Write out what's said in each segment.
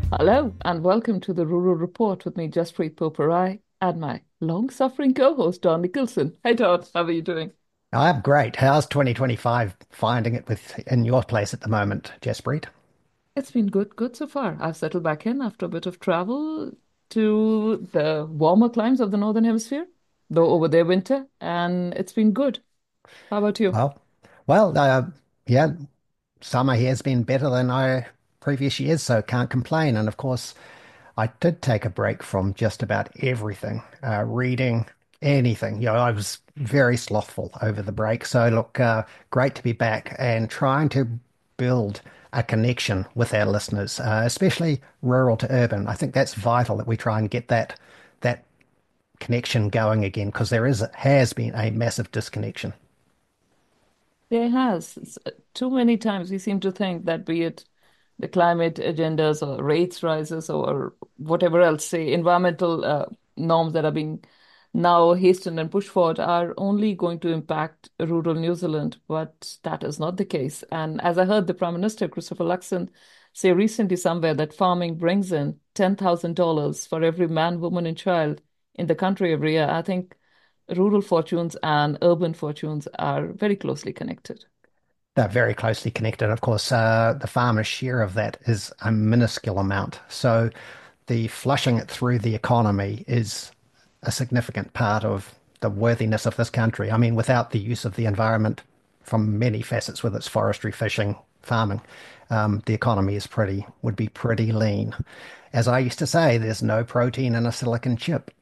Hello, and welcome to the Rural Report with me, Jaspreet Poparai, and my long-suffering co-host, Don Nicholson. Hey, Don, how are you doing? I'm great. How's 2025 finding it with in your place at the moment, Jaspreet? It's been good so far. I've settled back in after a bit of travel to the warmer climes of the Northern Hemisphere, though over there winter, and it's been good. How about you? Well, well, yeah, summer here has been better than I previous years, so can't complain. And of course, I did take a break from just about everything, reading, anything. I was very slothful over the break. So look, great to be back and trying to build a connection with our listeners, especially rural to urban. I think that's vital that we try and get that connection going again because has been a massive disconnection. There has. Too many times we seem to think that be it the climate agendas or rates rises or whatever else, say environmental norms that are being now hastened and pushed forward are only going to impact rural New Zealand, but that is not the case. And as I heard the Prime Minister, Christopher Luxon, say recently somewhere that farming brings in $10,000 for every man, woman, and child in the country every year, I think rural fortunes and urban fortunes are very closely connected. They're very closely connected. Of course, the farmer's share of that is a minuscule amount. So the flushing it through the economy is a significant part of the worthiness of this country. I mean, without the use of the environment from many facets, whether it's forestry, fishing, farming, the economy would be pretty lean. As I used to say, there's no protein in a silicon chip.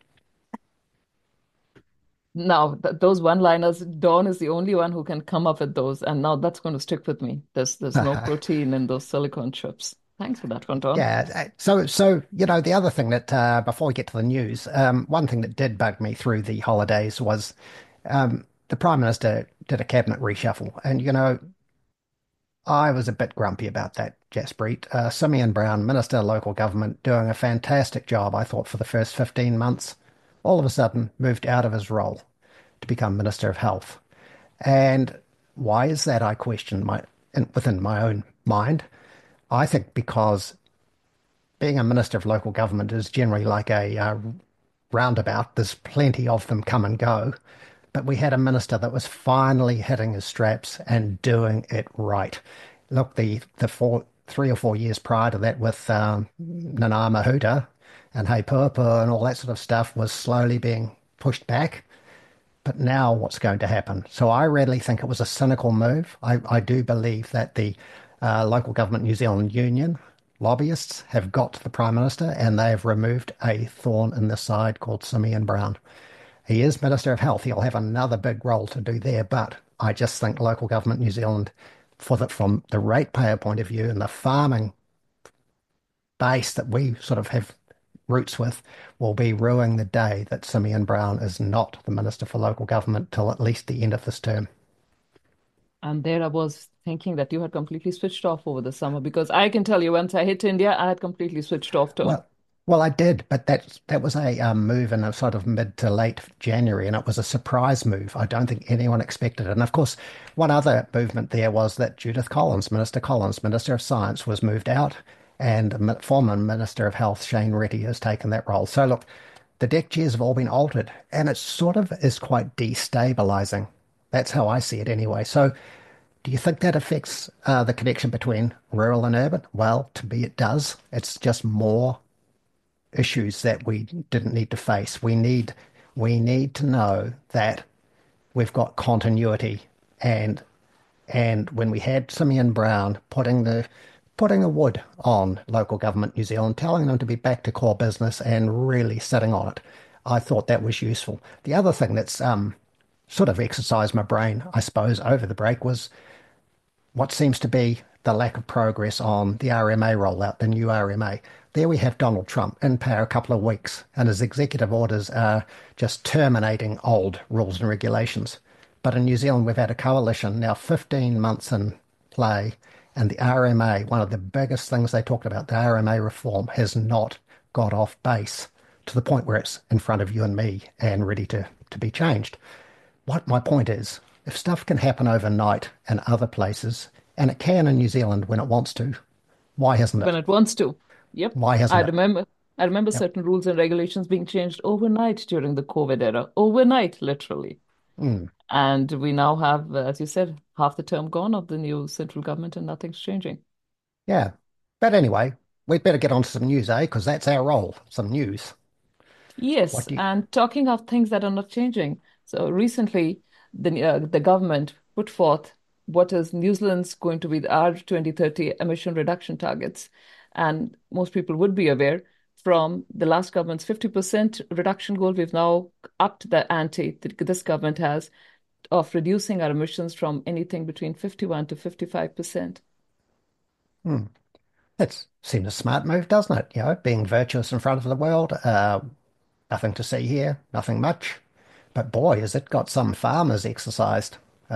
Now, those one-liners, Dawn is the only one who can come up with those, and now that's going to stick with me. There's no protein in those silicone chips. Thanks for that one, Dawn. Yeah. So the other thing that before we get to the news, one thing that did bug me through the holidays was the Prime Minister did a cabinet reshuffle, and I was a bit grumpy about that, Jaspreet. Simeon Brown, Minister of Local Government, doing a fantastic job, I thought, for the first 15 months, all of a sudden moved out of his role to become Minister of Health. And why is that? I question within my own mind. I think because being a Minister of Local Government is generally like a roundabout. There's plenty of them come and go. But we had a minister that was finally hitting his straps and doing it right. Look, the 3 or 4 years prior to that with Nana Mahuta and Hei Purpo and all that sort of stuff was slowly being pushed back. But now what's going to happen? So I really think it was a cynical move. I do believe that the Local Government New Zealand Union lobbyists have got to the Prime Minister and they have removed a thorn in the side called Simeon Brown. He is Minister of Health. He'll have another big role to do there, but I just think Local Government New Zealand, from the ratepayer point of view and the farming base that we sort of have roots with, will be ruining the day that Simeon Brown is not the Minister for Local Government till at least the end of this term. And there I was thinking that you had completely switched off over the summer because I can tell you once I hit India, I had completely switched off, Dawn. Well, well, I did, but that was a move in a sort of mid to late January, and it was a surprise move. I don't think anyone expected it. And of course, one other movement there was that Judith Collins, Minister of Science, was moved out, and former Minister of Health Shane Reti has taken that role. So look, the deck chairs have all been altered, and it sort of is quite destabilizing. That's how I see it anyway. So do you think that affects the connection between rural and urban? Well, to me, it does. It's just more issues that we didn't need to face. We need to know that we've got continuity and when we had Simeon Brown putting a wood on local government New Zealand, telling them to be back to core business and really sitting on it, I thought that was useful. The other thing that's sort of exercised my brain, I suppose, over the break was what seems to be the lack of progress on the RMA rollout, the new RMA. There we have Donald Trump in power a couple of weeks, and his executive orders are just terminating old rules and regulations. But in New Zealand, we've had a coalition now 15 months in play, and the RMA, one of the biggest things they talked about, the RMA reform, has not got off base to the point where it's in front of you and me and ready to be changed. What my point is, if stuff can happen overnight in other places, and it can in New Zealand when it wants to, why hasn't When it? it wants to. Yep. Why I hasn't it? remember I remember Yep. certain rules and regulations being changed overnight during the COVID era. Overnight, literally. Mm, And we now have, as you said, half the term gone of the new central government and nothing's changing. yeah. But anyway, we'd better get on to some news, eh? Because that's our role, some news. What Yes, do you... and talking of things that are not changing. So recently, the government put forth what is New Zealand's going to be our 2030 emission reduction targets. And most people would be aware from the last government's 50% reduction goal, we've now upped the ante that this government has of reducing our emissions from anything between 51 to 55%. Hmm. It seems a smart move, doesn't it? You know, being virtuous in front of the world. Nothing to see here, nothing much. But boy, has it got some farmers exercised.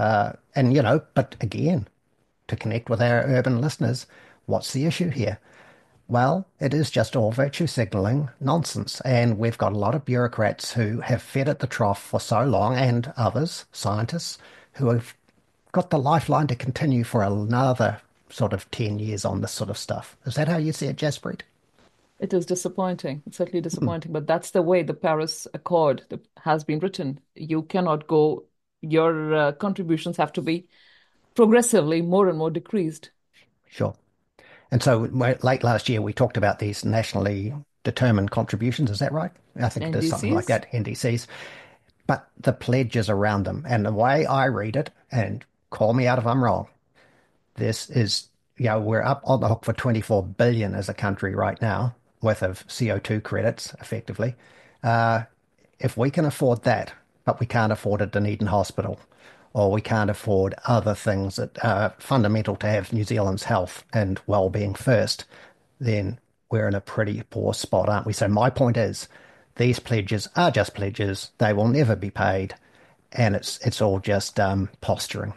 And, you know, but again, to connect with our urban listeners, what's the issue here? Well, it is just all virtue signalling nonsense. And we've got a lot of bureaucrats who have fed at the trough for so long, and others, scientists, who have got the lifeline to continue for another sort of 10 years on this sort of stuff. Is that how you see it, Jaspreet? It is disappointing. It's certainly Hmm, disappointing, but that's the way the Paris Accord has been written. You cannot go, your contributions have to be progressively more and more decreased. sure. And so late last year, we talked about these nationally determined contributions. Is that right? I think it is something like NDCs? that, NDCs. But the pledges around them, and the way I read it, and call me out if I'm wrong, this is, you know, we're up on the hook for 24 billion as a country right now, worth of CO2 credits, effectively. Uh, if we can afford that, but we can't afford a Dunedin hospital, or we can't afford other things that are fundamental to have New Zealand's health and well-being first, then we're in a pretty poor spot, aren't we? So my point is, these pledges are just pledges. They will never be paid, and it's all just posturing.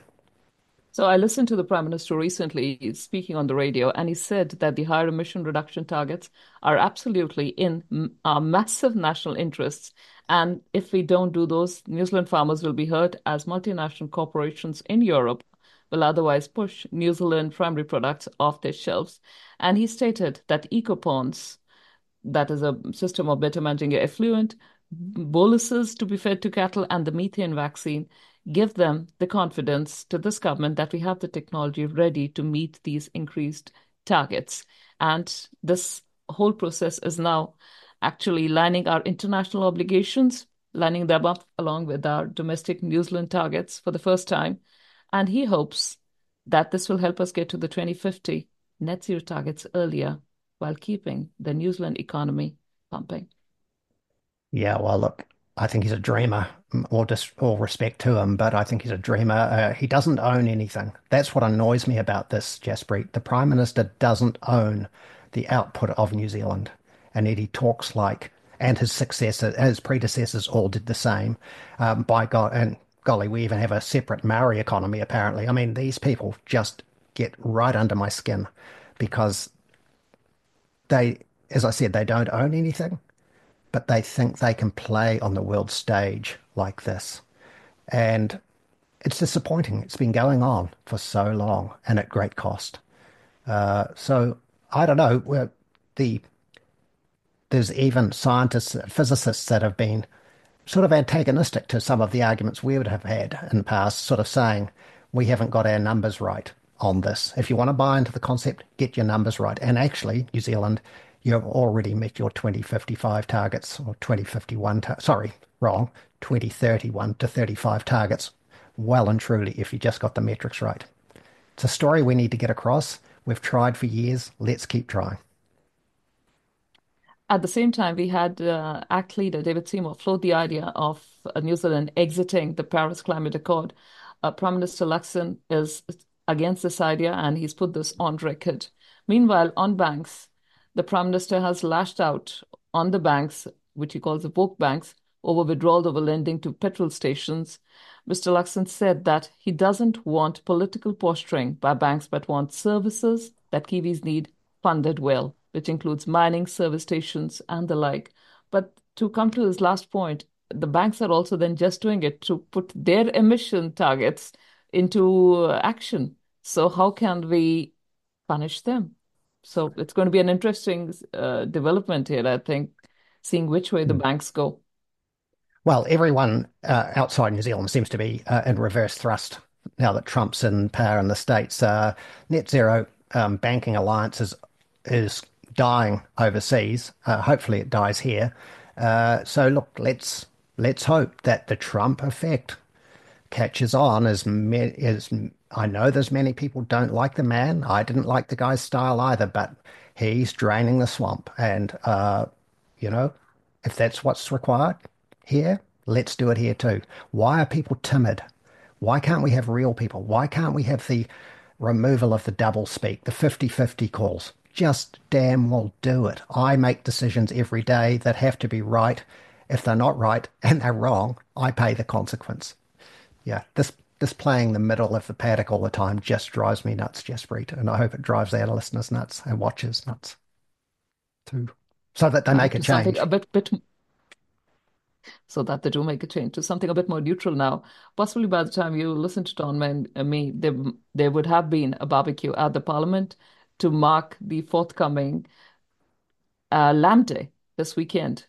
So I listened to the Prime Minister recently speaking on the radio, and he said that the higher emission reduction targets are absolutely in our massive national interests. And if we don't do those, New Zealand farmers will be hurt as multinational corporations in Europe will otherwise push New Zealand primary products off their shelves. And he stated that eco-ponds, that is a system of better managing your effluent, boluses to be fed to cattle, and the methane vaccine give them the confidence to this government that we have the technology ready to meet these increased targets. And this whole process is now actually lining our international obligations, lining them up along with our domestic New Zealand targets for the first time. And he hopes that this will help us get to the 2050 net zero targets earlier while keeping the New Zealand economy pumping. Yeah, well, look, I think he's a dreamer. All respect to him, but I think he's a dreamer. He doesn't own anything. That's what annoys me about this, Jaspreet. The Prime Minister doesn't own the output of New Zealand, and yet he talks like, and his predecessors all did the same. By God, and golly, we even have a separate Maori economy, apparently. I mean, these people just get right under my skin because they, as I said, they don't own anything, but they think they can play on the world stage like this. And it's disappointing. It's been going on for so long and at great cost. So I don't know. The there's even scientists, physicists that have been sort of antagonistic to some of the arguments we would have had in the past, sort of saying we haven't got our numbers right on this. If you want to buy into the concept, get your numbers right. And actually, New Zealand, you've already met your 2055 targets or 2051, sorry, wrong, 2031 to 35 targets well and truly if you just got the metrics right. It's a story we need to get across. We've tried for years. Let's keep trying. At the same time, we had ACT leader David Seymour float the idea of New Zealand exiting the Paris Climate Accord. Prime Minister Luxon is against this idea and he's put this on record. Meanwhile, on banks, the Prime Minister has lashed out on the banks, which he calls the woke banks, over withdrawal over lending to petrol stations. Mr. Luxon said that he doesn't want political posturing by banks but wants services that Kiwis need funded well, which includes mining, service stations, and the like. But to come to his last point, the banks are also then just doing it to put their emission targets into action. So how can we punish them? So it's going to be an interesting development here, I think, seeing which way the Hmm. banks go. Well, everyone outside New Zealand seems to be in reverse thrust now that Trump's in power in the States. Net zero banking alliance is dying overseas. Hopefully, it dies here. So look, let's hope that the Trump effect catches on. As I know, there's many people don't like the man. I didn't like the guy's style either, but he's draining the swamp, and you know, if that's what's required here, let's do it here too. Why are people timid? Why can't we have real people? Why can't we have the removal of the double speak, the 50-50 calls? Just damn well do it. I make decisions every day that have to be right. If they're not right and they're wrong, I pay the consequence. Yeah, this playing the middle of the paddock all the time just drives me nuts, Jaspreet, and I hope it drives our listeners nuts and watchers nuts too, so that they Right, make a to something a change. bit so that they do make a change to something a bit more neutral now. Possibly by the time you listen to Tom and me, there would have been a barbecue at the Parliament to mark the forthcoming Lamb Day this weekend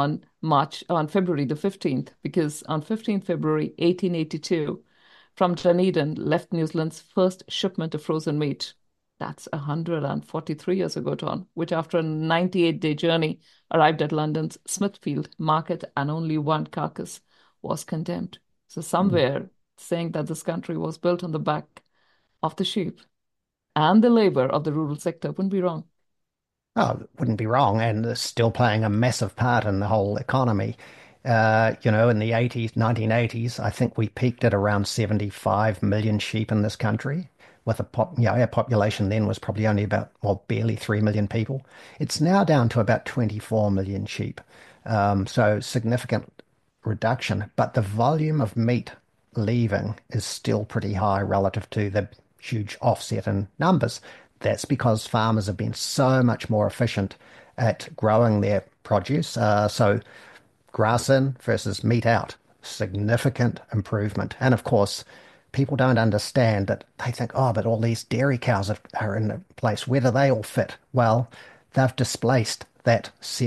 on February the 15th, because on 15th February 1882, from Dunedin left New Zealand's first shipment of frozen meat. That's 143 years ago, Tom, which after a 98-day journey arrived at London's Smithfield market and only one carcass was condemned. So Mm. somewhere saying that this country was built on the back of the sheep and the labor of the rural sector wouldn't be wrong. Oh, wouldn't be wrong, and it's still playing a massive part in the whole economy. In the 80s, 1980s, I think we peaked at around 75 million sheep in this country, with our population then was probably only about, well, barely 3 million people. It's now down to about 24 million sheep. So significant reduction, but the volume of meat leaving is still pretty high relative to the huge offset in numbers. That's because farmers have been so much more efficient at growing their produce. So grass in versus meat out, significant improvement. And of course, people don't understand that they think, oh, but all these dairy cows are in a place. Where do they all fit? Well, they've displaced that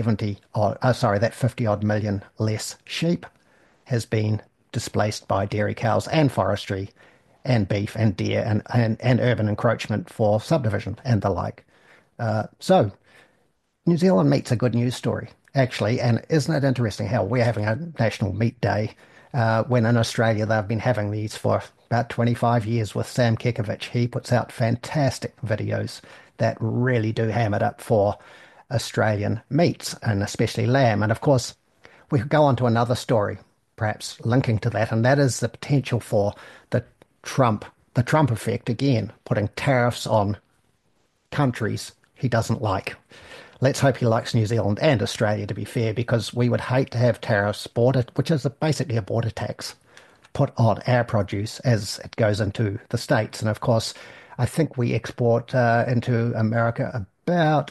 50 odd million less sheep has been displaced by dairy cows and forestry and beef and deer and urban encroachment for subdivision and the like. So New Zealand meat's a good news story, actually. And isn't it interesting how we're having a National Meat Day when in Australia they've been having these for about 25 years with Sam Kekovich. He puts out fantastic videos that really do ham it up for Australian meats and especially lamb. And of course, we could go on to another story, perhaps linking to that, and that is the potential for the Trump, the Trump effect again, putting tariffs on countries he doesn't like. Let's hope he likes New Zealand and Australia, to be fair, because we would hate to have tariffs, which is basically a border tax, put on our produce as it goes into the States. And of course, I think we export into America about,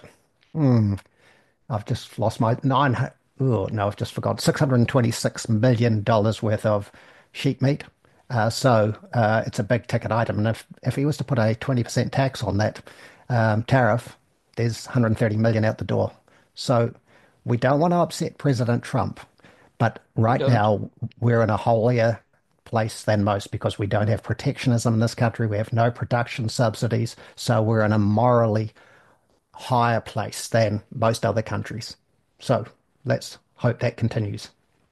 I've just lost my nine. Oh, no, I've just forgotten. $626 million worth of sheep meat. So it's a big ticket item. And if he was to put a 20% tax on that tariff, there's 130 million out the door. So we don't want to upset President Trump. But We right don't. now, we're in a holier place than most because we don't have protectionism in this country. We have no production subsidies. So we're in a morally higher place than most other countries. So let's hope that continues.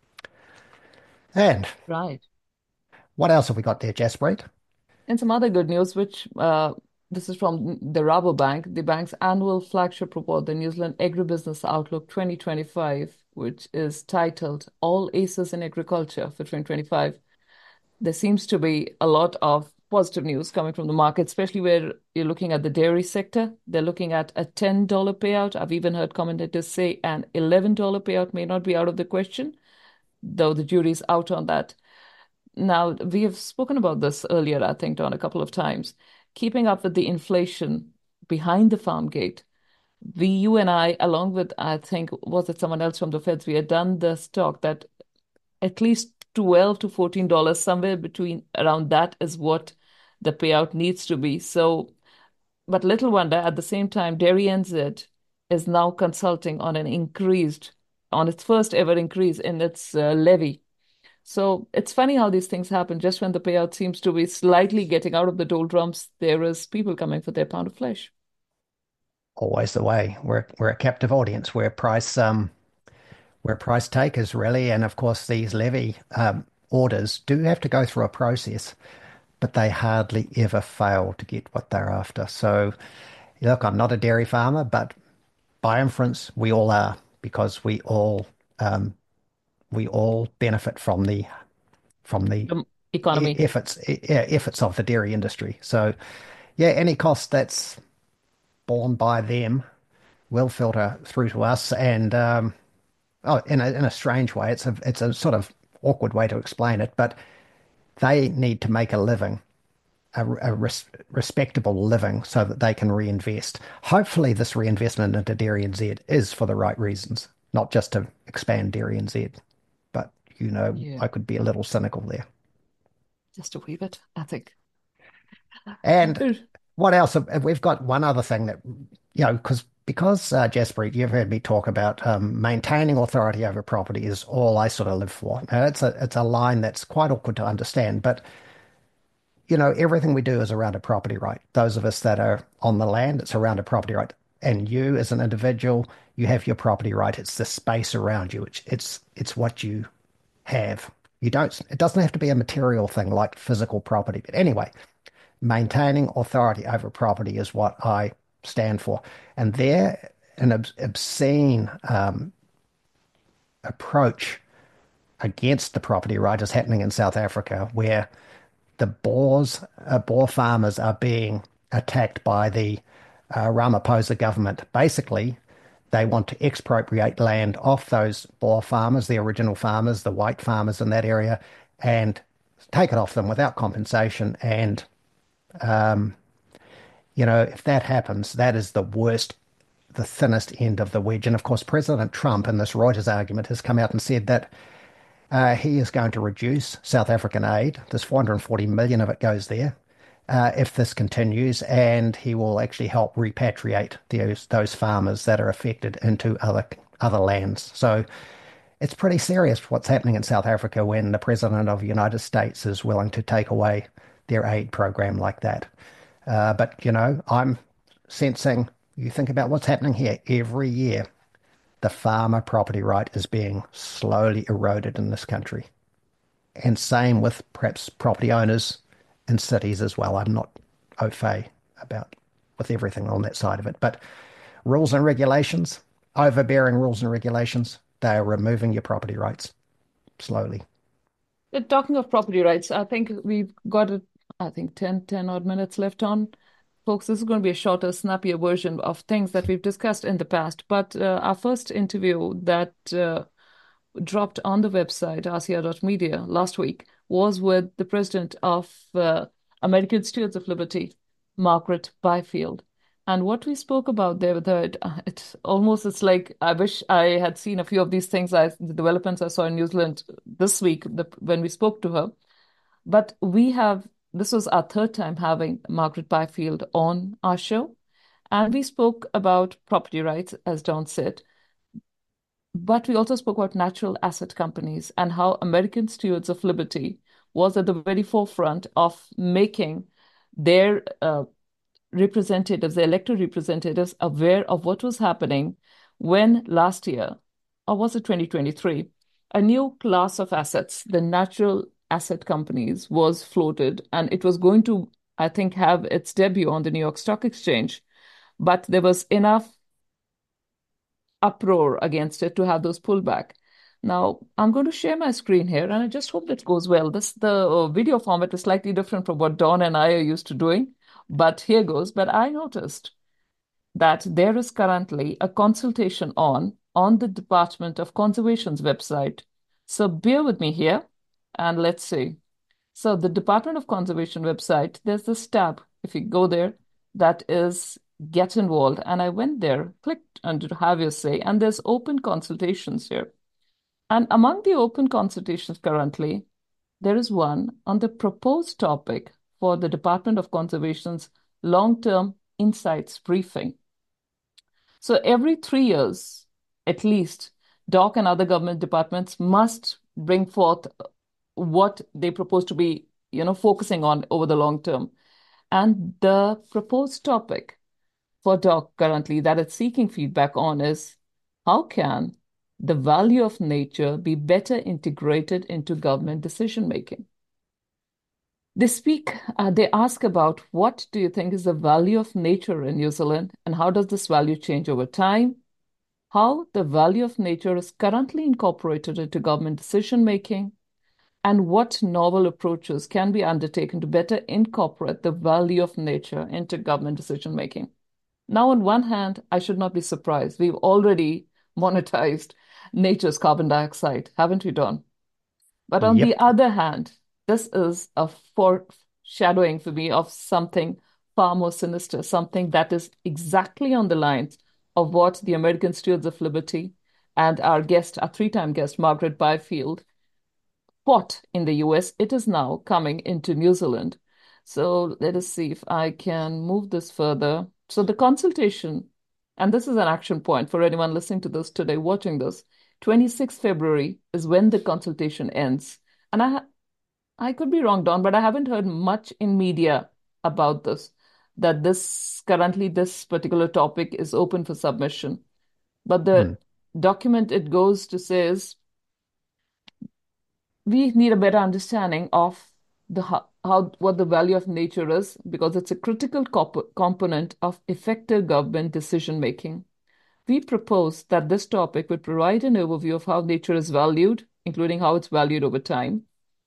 And Right. what else have we got there, Jaspreet? And some other good news, which this is from the Rabobank, the bank's annual flagship report, the New Zealand Agribusiness Outlook 2025, which is titled All Aces in Agriculture for 2025. There seems to be a lot of positive news coming from the market, especially where you're looking at the dairy sector. They're looking at a $10 payout. I've even heard commentators say an $11 payout may not be out of the question, though the jury's out on that. Now, we have spoken about this earlier, I think, Don, a couple of times. Keeping up with the inflation behind the farm gate, you and I, along with, I think, was it someone else from the Feds, we had done the stock that at least $12 to $14, somewhere between around that is what the payout needs to be. So But little wonder, at the same time, Dairy NZ is now consulting on on its first ever increase in its levy. So it's funny how these things happen. Just when the payout seems to be slightly getting out of the doldrums, there is people coming for their pound of flesh. Always the way. We're a captive audience. We're price takers really, and of course these levy orders do have to go through a process, but they hardly ever fail to get what they're after. So look, I'm not a dairy farmer, but by inference, we all are because we all benefit from the The economy. efforts of the dairy industry. So yeah, any cost that's borne by them will filter through to us. And oh, in a strange way, it's a sort of awkward way to explain it, but they need to make a living, respectable living, so that they can reinvest. Hopefully, this reinvestment into Dairy NZ is for the right reasons, not just to expand Dairy NZ. But Yeah, I could be a little cynical there. just a wee bit, I think. And Good. what else? We've got one other thing that, because Jaspreet, you've heard me talk about maintaining authority over property is all I sort of live for. Now, it's a line that's quite awkward to understand, but everything we do is around a property right. Those of us that are on the land, it's around a property right. And you, as an individual, you have your property right. It's the space around you. It's what you have. You don't. It doesn't have to be a material thing like physical property. But anyway, maintaining authority over property is what I stand for. And there, an obscene approach against the property right is happening in South Africa, where the boar farmers are being attacked by the Ramaphosa government. Basically, they want to expropriate land off those boar farmers, the original farmers, the white farmers in that area, and take it off them without compensation. And if that happens, that is the worst, the thinnest end of the wedge. And of course, President Trump in this Reuters argument has come out and said that he is going to reduce South African aid. There's 440 million of it goes there if this continues, and he will actually help repatriate those farmers that are affected into other lands. So it's pretty serious what's happening in South Africa when the President of the United States is willing to take away their aid program like that. But I'm sensing, you think about what's happening here every year, the farmer property right is being slowly eroded in this country. And same with perhaps property owners in cities as well. I'm not au fait about with everything on that side of it. But rules and regulations, overbearing rules and regulations, they are removing your property rights slowly. Talking of property rights, I think we've got I think 10 odd minutes left on. Folks, this is going to be a shorter, snappier version of things that we've discussed in the past. But our first interview that dropped on the website, rci.media, last week was with the president of American Stewards of Liberty, Margaret Byfield. And what we spoke about there with her, it's like I wish I had seen a few of these things, the developments I saw in New Zealand this week when we spoke to her. But this was our third time having Margaret Byfield on our show. And we spoke about property rights, as Don said, but we also spoke about natural asset companies and how American Stewards of Liberty was at the very forefront of making their representatives, the elected representatives, aware of what was happening when last year, or was it 2023, a new class of assets, the natural asset companies, was floated, and it was going to, I think, have its debut on the New York Stock Exchange. But there was enough uproar against it to have those pulled back. Now, I'm going to share my screen here, and I just hope that goes well. The video format is slightly different from what Dawn and I are used to doing, but here goes. But I noticed that there is currently a consultation on the Department of Conservation's website. So bear with me here, and let's see. So the Department of Conservation website, there's this tab, if you go there, that is Get Involved. And I went there, clicked under Have Your Say, and there's open consultations here. And among the open consultations currently, there is one on the proposed topic for the Department of Conservation's long-term Insights briefing. So every 3 years, at least, DOC and other government departments must bring forth what they propose to be, focusing on over the long term. And the proposed topic for DOC currently that it's seeking feedback on is how can the value of nature be better integrated into government decision making? They ask about what do you think is the value of nature in New Zealand and how does this value change over time? How the value of nature is currently incorporated into government decision making, and what novel approaches can be undertaken to better incorporate the value of nature into government decision making. Now, on one hand, I should not be surprised. We've already monetized nature's carbon dioxide, haven't we, Don? But on the Yep. other hand, this is a foreshadowing for me of something far more sinister, something that is exactly on the lines of what the American Stewards of Liberty and our guest, our three-time guest, Margaret Byfield, fought in the US. It is now coming into New Zealand. So let us see if I can move this further. So the consultation, and this is an action point for anyone listening to this today, watching this, 26th February is when the consultation ends. And I could be wrong, Don, but I haven't heard much in media about this, that this particular topic is open for submission. But the Mm. document it goes to says we need a better understanding of how what the value of nature is because it's a critical component of effective government decision making. We propose that this topic would provide an overview of how nature is valued, including how it's valued over time.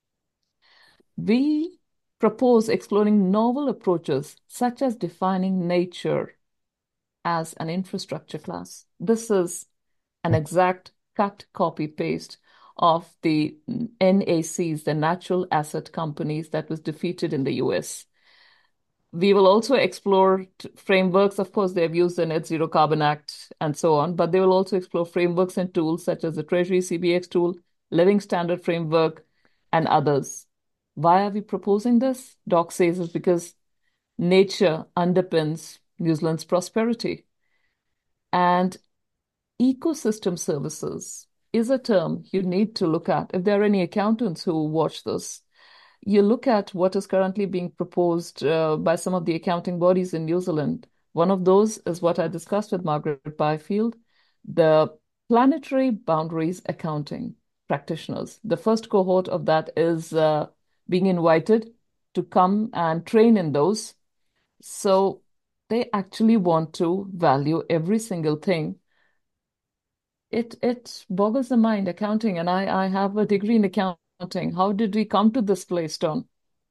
We propose exploring novel approaches such as defining nature as an infrastructure class. This is an exact cut, copy, paste of the NACs, the natural asset companies that was defeated in the US. We will also explore frameworks. Of course, they've used the Net Zero Carbon Act and so on, but they will also explore frameworks and tools such as the Treasury CBX tool, Living Standard Framework, and others. Why are we proposing this? Doc says it's because nature underpins New Zealand's prosperity. And ecosystem services is a term you need to look at. If there are any accountants who watch this, you look at what is currently being proposed by some of the accounting bodies in New Zealand. One of those is what I discussed with Margaret Byfield, the planetary boundaries accounting practitioners. The first cohort of that is being invited to come and train in those. So they actually want to value every single thing. It boggles the mind, accounting, and I have a degree in accounting. How did we come to this place, Don?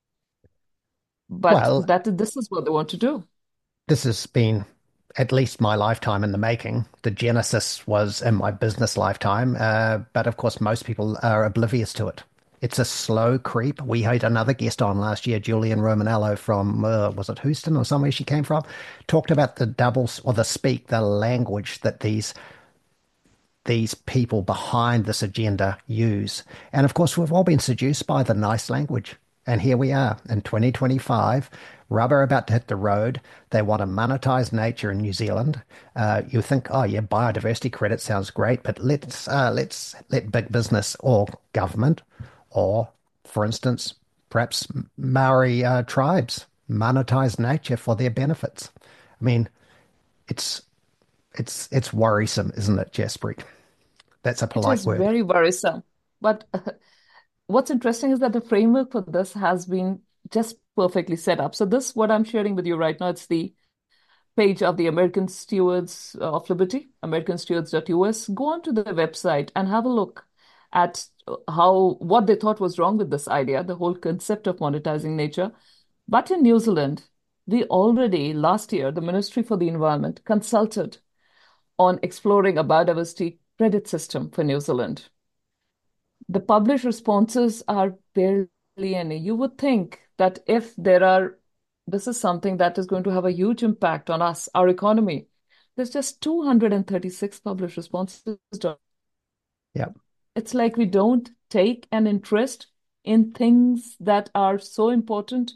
But Well, this is what they want to do. this has been at least my lifetime in the making. The genesis was in my business lifetime, but of course, most people are oblivious to it. It's a slow creep. We had another guest on last year, Julian Romanello from, was it Houston or somewhere she came from? Talked about the doubles or the language that these people behind this agenda use. And of course, we've all been seduced by the nice language. And here we are in 2025, rubber about to hit the road. They want to monetize nature in New Zealand. You think, oh yeah, biodiversity credit sounds great, but let's let big business or government, or for instance, perhaps Maori tribes monetize nature for their benefits. I mean, it's it's worrisome, isn't it, Jaspreet? That's a It polite is word. very worrisome. But what's interesting is that the framework for this has been just perfectly set up. So this, what I'm sharing with you right now, it's the page of the American Stewards of Liberty, americanstewards.us. Go onto the website and have a look at what they thought was wrong with this idea, the whole concept of monetizing nature. But in New Zealand, we already last year, the Ministry for the Environment consulted on exploring a biodiversity credit system for New Zealand. The published responses are barely any. You would think that this is something that is going to have a huge impact on us, our economy. There's just 236 published responses. Yeah. It's like we don't take an interest in things that are so important.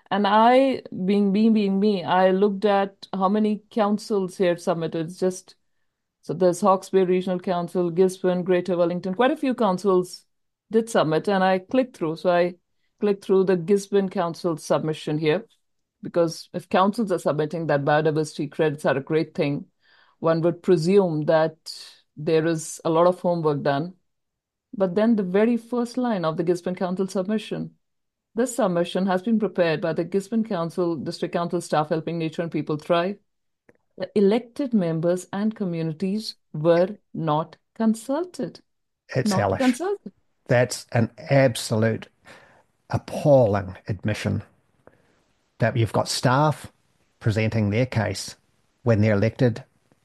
And I, being me, I looked at how many councils here submitted. It's just so there's Hawkesbury Regional Council, Gisborne, Greater Wellington, quite a few councils did submit, and I clicked through. So I clicked through the Gisborne Council submission here, because if councils are submitting that biodiversity credits are a great thing, one would presume that there is a lot of homework done. But then the very first line of the Gisborne Council submission, this submission has been prepared by the Gisborne Council, District Council staff helping nature and people thrive. The elected members and communities were not consulted. It's Not hellish. consulted. That's an absolute appalling admission that you've got staff presenting their case when they're elected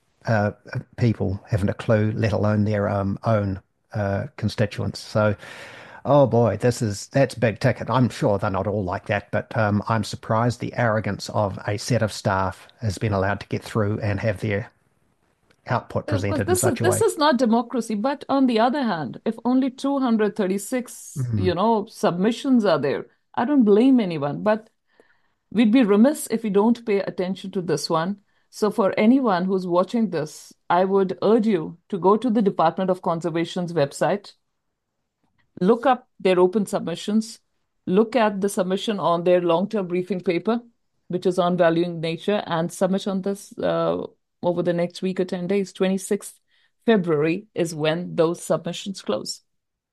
people haven't a clue, let alone their own constituents. So, oh boy, that's big ticket. I'm sure they're not all like that, but I'm surprised the arrogance of a set of staff has been allowed to get through and have their output Of course, presented in such a this way. is not democracy. But on the other hand, if only 236, Mm. submissions are there, I don't blame anyone. But we'd be remiss if we don't pay attention to this one. So for anyone who's watching this, I would urge you to go to the Department of Conservation's website, look up their open submissions, look at the submission on their long-term briefing paper, which is on valuing nature, and submit on this over the next week or 10 days. 26th February is when those submissions close.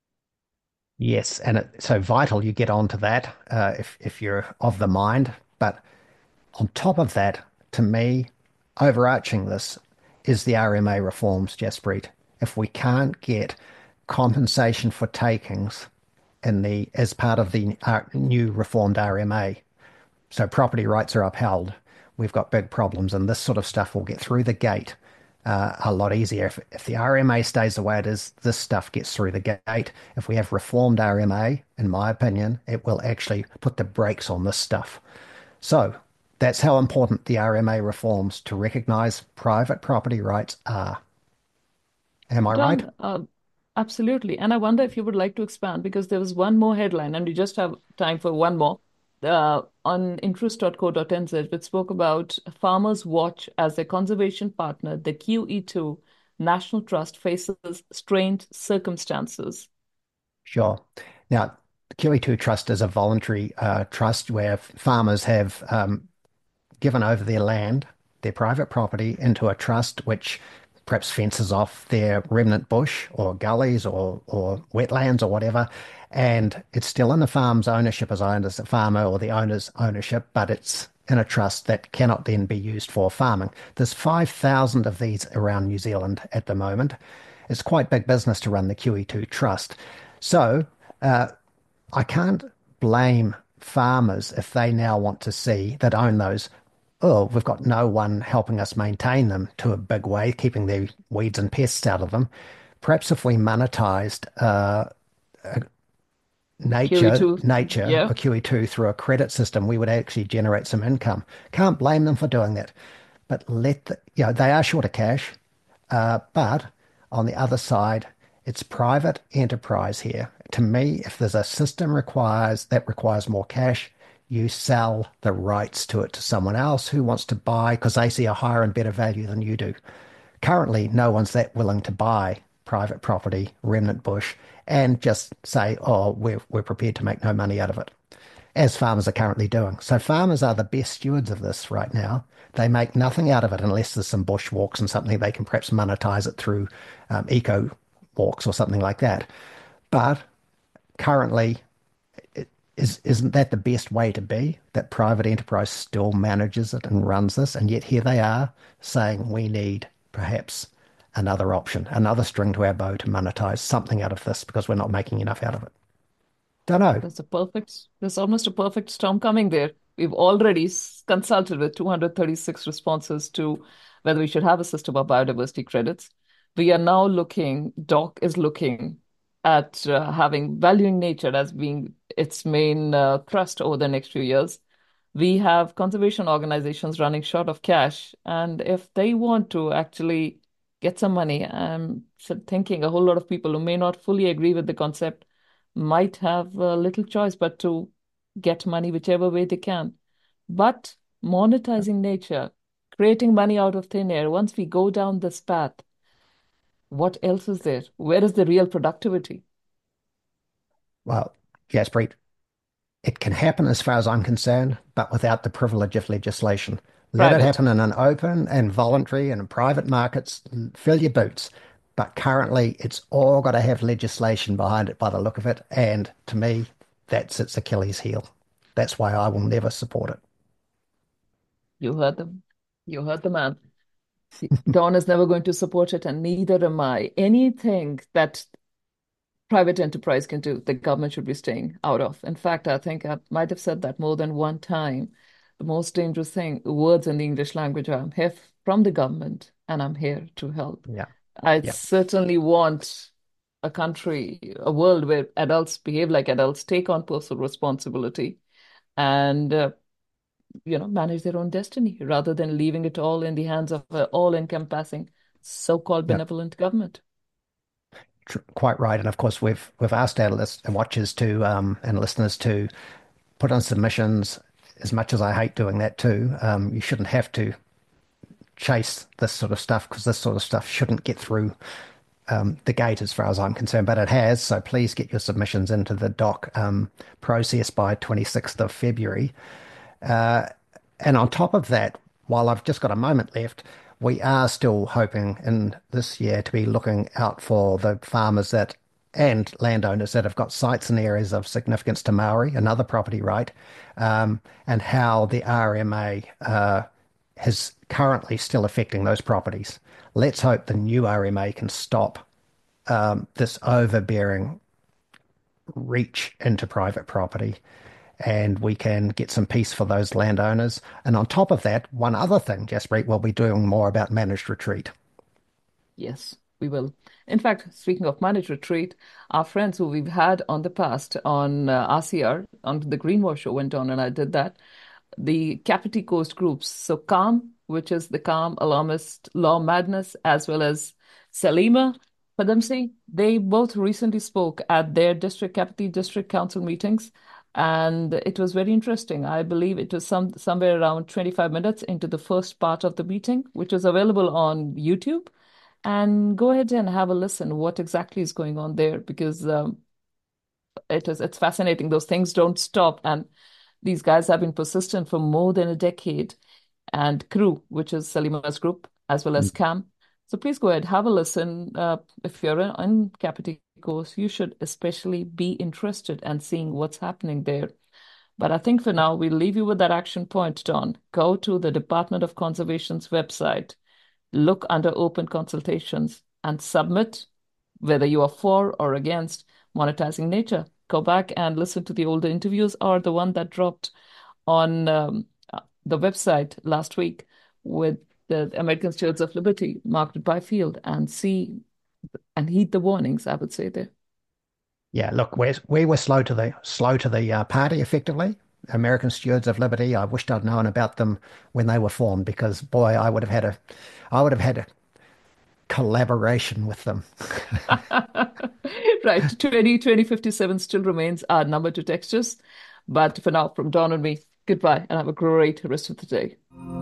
Yes, and it's so vital you get onto that if you're of the mind. But on top of that, to me, overarching this is the RMA reforms, Jaspreet. If we can't get compensation for takings in the as part of the new reformed RMA, so property rights are upheld, we've got big problems, and this sort of stuff will get through the gate a lot easier. If the RMA stays the way it is, this stuff gets through the gate. If we have reformed RMA, in my opinion, it will actually put the brakes on this stuff. So that's how important the RMA reforms to recognise private property rights are. Am I right? John, absolutely. And I wonder if you would like to expand because there was one more headline, and we just have time for one more on interest.co.nz, which spoke about Farmers Watch as a conservation partner. The QE2 National Trust faces strained circumstances. Sure. Now, the QE2 Trust is a voluntary trust where farmers have given over their land, their private property, into a trust which perhaps fences off their remnant bush or gullies or wetlands or whatever. And it's still in the farm's ownership as I understand, the farmer or the owner's ownership, but it's in a trust that cannot then be used for farming. There's 5,000 of these around New Zealand at the moment. It's quite big business to run the QE2 Trust. So I can't blame farmers if they now want to see that own those. Oh, we've got no one helping us maintain them to a big way, keeping the weeds and pests out of them. Perhaps if we monetized nature, QE2, nature yeah. or QE2 through a credit system, we would actually generate some income. Can't blame them for doing that. But they are short of cash. But on the other side, it's private enterprise here. To me, if there's a system that requires more cash, you sell the rights to it to someone else who wants to buy because they see a higher and better value than you do. Currently, no one's that willing to buy private property, remnant bush, and just say, "Oh, we're prepared to make no money out of it," as farmers are currently doing. So farmers are the best stewards of this right now. They make nothing out of it unless there's some bush walks and something they can perhaps monetize it through eco walks or something like that. But currently, isn't that the best way to be? That private enterprise still manages it and runs this, and yet here they are saying we need perhaps another option, another string to our bow to monetize something out of this because we're not making enough out of it. Don't know. There's almost a perfect storm coming there. We've already consulted with 236 responses to whether we should have a system of biodiversity credits. We are now DOC is looking at having valuing nature as being its main thrust over the next few years. We have conservation organizations running short of cash, and if they want to actually get some money, I'm thinking a whole lot of people who may not fully agree with the concept might have little choice but to get money whichever way they can. But monetizing nature, creating money out of thin air, once we go down this path, what else is there? Where is the real productivity? Well, Jaspreet, it can happen as far as I'm concerned, but without the privilege of legislation. Let it Private. happen in an open and voluntary and private markets. Fill your boots. But currently, it's all got to have legislation behind it by the look of it. And to me, that's its Achilles heel. That's why I will never support it. You heard them. You heard the man. Don is never going to support it, and neither am I. Anything that private enterprise can do, the government should be staying out of. In fact, I think I might have said that more than one time. The most dangerous thing, words in the English language are, I'm here from the government and I'm here to help. Yeah, I yeah, certainly want a country, a world where adults behave like adults, take on personal responsibility, and manage their own destiny rather than leaving it all in the hands of an all-encompassing so-called yeah. benevolent government. Quite right. And of course, we've asked our watchers to and listeners to put on submissions. As much as I hate doing that too, you shouldn't have to chase this sort of stuff because this sort of stuff shouldn't get through the gate as far as I'm concerned, but it has. So please get your submissions into the doc process by 26th of February. And on top of that, while I've just got a moment left, we are still hoping in this year to be looking out for the farmers that and landowners that have got sites in areas of significance to Maori, another property right, and how the RMA is currently still affecting those properties. Let's hope the new RMA can stop this overbearing reach into private property and we can get some peace for those landowners. And on top of that, one other thing, Jaspreet will be doing more about managed retreat. Yes, we will. In fact, speaking of managed retreat, our friends who we've had on the past on RCR, on the Greenwash show went on and I did that. The Kapiti Coast groups, so Calm, which is the Calm Alarmist Law Madness, as well as Salima Padamsee, they both recently spoke at their district Kapiti district council meetings, and it was very interesting. I believe it was somewhere around 25 minutes into the first part of the meeting, which is available on YouTube. And go ahead and have a listen what exactly is going on there because it's fascinating. Those things don't stop, and these guys have been persistent for more than a decade. And Crew, which is Salima's group, as well as Cam. So please go ahead, have a listen. If you're in Kapiti Coast, you should especially be interested and seeing what's happening there. But I think for now, we'll leave you with that action point, Don. Go to the Department of Conservation's website, look under open consultations, and submit whether you are for or against monetizing nature. Go back and listen to the older interviews or the one that dropped on the website last week with the American Stewards of Liberty, Margaret Byfield, and see and heed the warnings, I would say there. Yeah, look, we were slow to the party effectively. American Stewards of Liberty. I wished I'd known about them when they were formed because boy, I would have had a collaboration with them. Right, 2057 still remains our number to text us. But for now, from Don and me, goodbye and have a great rest of the day.